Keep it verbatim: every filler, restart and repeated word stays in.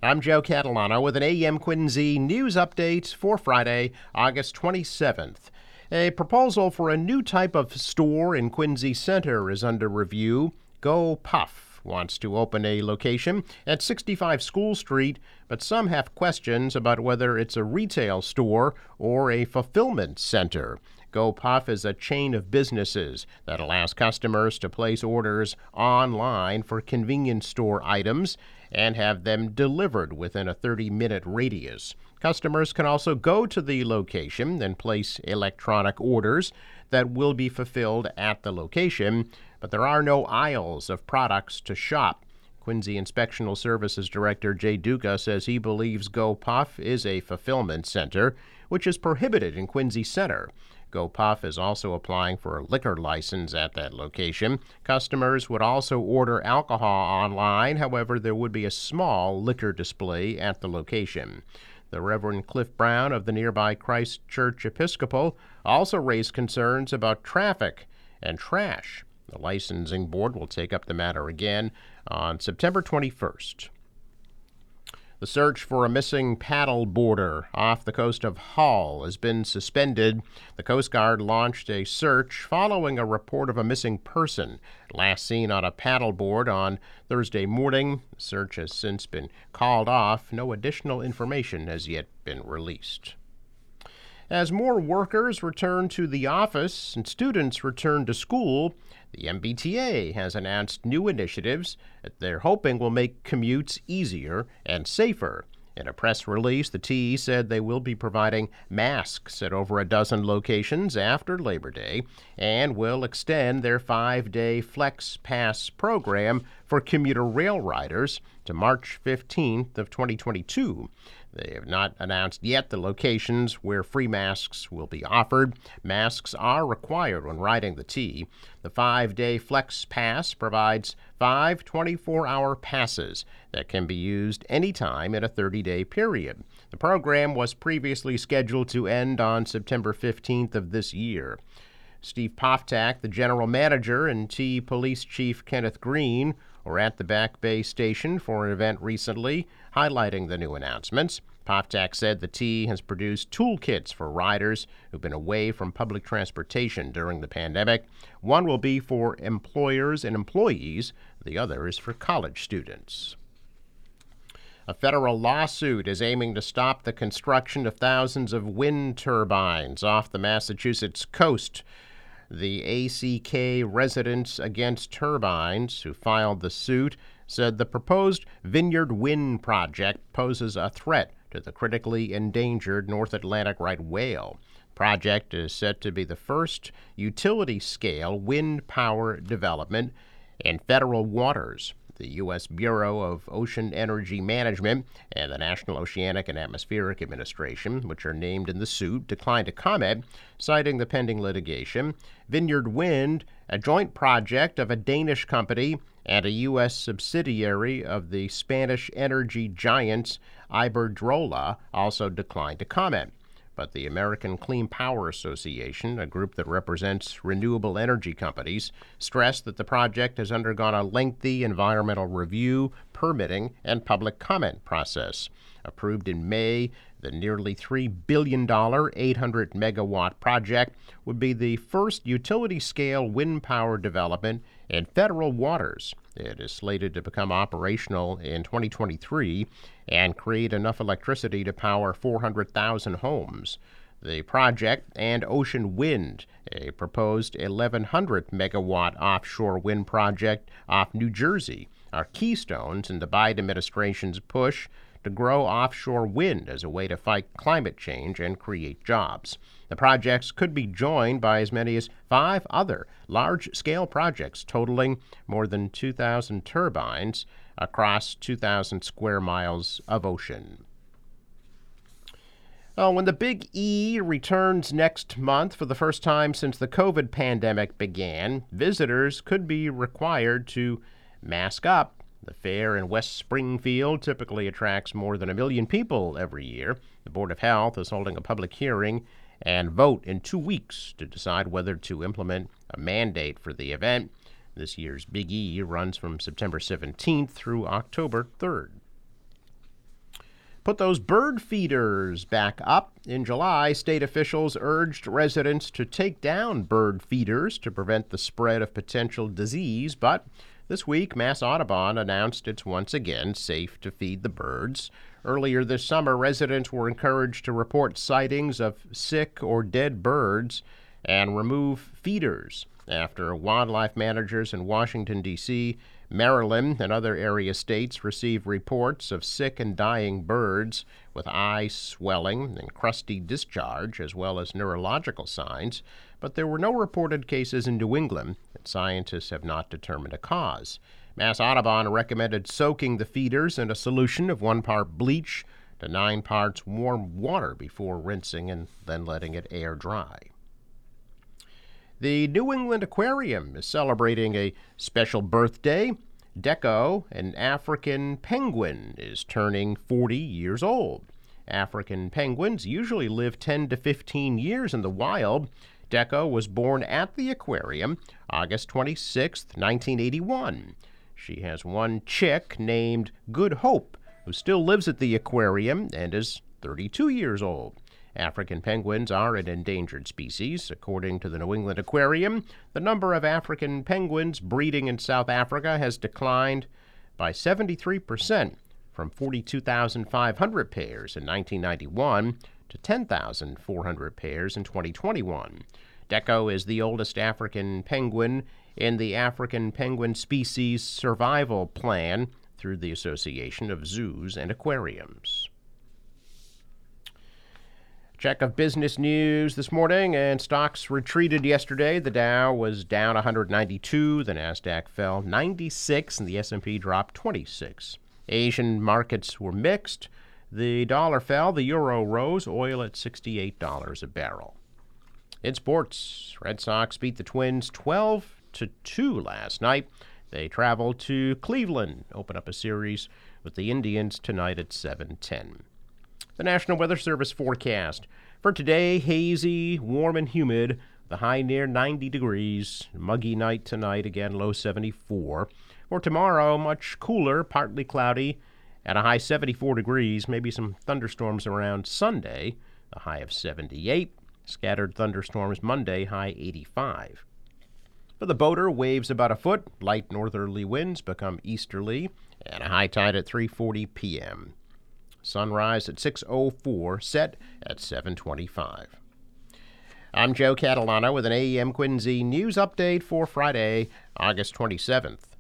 I'm Joe Catalano with an A M Quincy news update for Friday, August twenty-seventh. A proposal for a new type of store in Quincy Center is under review. GoPuff wants to open a location at sixty-five School Street, but some have questions about whether it's a retail store or a fulfillment center. GoPuff is a chain of businesses that allows customers to place orders online for convenience store items and have them delivered within a thirty-minute radius. Customers can also go to the location and place electronic orders that will be fulfilled at the location, but there are no aisles of products to shop. Quincy Inspectional Services Director Jay Duca says he believes GoPuff is a fulfillment center, which is prohibited in Quincy Center. GoPuff is also applying for a liquor license at that location. Customers would also order alcohol online. However, there would be a small liquor display at the location. The Reverend Cliff Brown of the nearby Christ Church Episcopal also raised concerns about traffic and trash. The licensing board will take up the matter again on September twenty-first. The search for a missing paddle boarder off the coast of Hull has been suspended. The Coast Guard launched a search following a report of a missing person last seen on a paddleboard on Thursday morning. The search has since been called off. No additional information has yet been released. As more workers return to the office and students return to school, the M B T A has announced new initiatives that they're hoping will make commutes easier and safer. In a press release, the T E said they will be providing masks at over a dozen locations after Labor Day and will extend their five-day Flex Pass program for commuter rail riders to March fifteenth of twenty twenty-two. They have not announced yet the locations where free masks will be offered. Masks are required when riding the T. The five-day Flex Pass provides five twenty-four hour passes that can be used anytime in a thirty-day period. The program was previously scheduled to end on September fifteenth of this year. Steve Poftak, the general manager, and T Police Chief Kenneth Green were at the Back Bay station for an event recently highlighting the new announcements. Poftak said the T has produced toolkits for riders who've been away from public transportation during the pandemic. One will be for employers and employees. The other is for college students. A federal lawsuit is aiming to stop the construction of thousands of wind turbines off the Massachusetts coast. The A C K Residents Against Turbines, who filed the suit, said the proposed Vineyard Wind project poses a threat to the critically endangered North Atlantic right whale. The project is set to be the first utility-scale wind power development in federal waters. The U S Bureau of Ocean Energy Management and the National Oceanic and Atmospheric Administration, which are named in the suit, declined to comment, citing the pending litigation. Vineyard Wind, a joint project of a Danish company and a U S subsidiary of the Spanish energy giants Iberdrola, also declined to comment. But the American Clean Power Association, a group that represents renewable energy companies, stressed that the project has undergone a lengthy environmental review, permitting, and public comment process. Approved in May, the nearly three billion dollars eight hundred megawatt project would be the first utility-scale wind power development in federal waters. It is slated to become operational in twenty twenty-three and create enough electricity to power four hundred thousand homes. The project and Ocean Wind, a proposed eleven hundred megawatt offshore wind project off New Jersey, are keystones in the Biden administration's push to grow offshore wind as a way to fight climate change and create jobs. The projects could be joined by as many as five other large-scale projects totaling more than two thousand turbines across two thousand square miles of ocean. Well, when the Big E returns next month for the first time since the COVID pandemic began, visitors could be required to mask up. The fair in West Springfield typically attracts more than a million people every year. The Board of Health is holding a public hearing and vote in two weeks to decide whether to implement a mandate for the event. This year's Big E runs from September seventeenth through October third. put those bird feeders back up. In July, state officials urged residents to take down bird feeders to prevent the spread of potential disease, but this week, Mass Audubon announced it's once again safe to feed the birds. Earlier this summer, residents were encouraged to report sightings of sick or dead birds and remove feeders after wildlife managers in Washington, D C, Maryland, and other area states received reports of sick and dying birds with eye swelling and crusty discharge, as well as neurological signs. But there were no reported cases in New England, and scientists have not determined a cause. Mass Audubon recommended soaking the feeders in a solution of one part bleach to nine parts warm water before rinsing and then letting it air dry. The New England Aquarium is celebrating a special birthday. Deco, an African penguin, is turning forty years old. African penguins usually live ten to fifteen years in the wild. Deco was born at the aquarium August twenty-sixth, nineteen eighty-one. She has one chick named Good Hope, who still lives at the aquarium and is thirty-two years old. African penguins are an endangered species. According to the New England Aquarium, the number of African penguins breeding in South Africa has declined by seventy-three percent, from forty-two thousand five hundred pairs in nineteen ninety-one to ten thousand four hundred pairs in twenty twenty-one. Deco is the oldest African penguin in the African Penguin Species Survival Plan through the Association of Zoos and Aquariums. Check of business news this morning, and stocks retreated yesterday. The Dow was down one hundred ninety-two, the Nasdaq fell ninety-six, and the S and P dropped twenty-six. Asian markets were mixed. The dollar fell, the euro rose, oil at sixty-eight dollars a barrel. In sports, Red Sox beat the Twins twelve to two last night. They travel to Cleveland, open up a series with the Indians tonight at seven ten. The National Weather Service forecast. For today, hazy, warm and humid, the high near ninety degrees. Muggy night tonight, again low seventy-four. For tomorrow, much cooler, partly cloudy, at a high seventy-four degrees. Maybe some thunderstorms around Sunday, a high of seventy-eight. Scattered thunderstorms Monday, high eighty-five. For the boater, waves about a foot. Light northerly winds become easterly, and a high tide at three forty p.m. Sunrise at six oh four, set at seven twenty-five. I'm Joe Catalano with an A M Quincy news update for Friday, August twenty-seventh.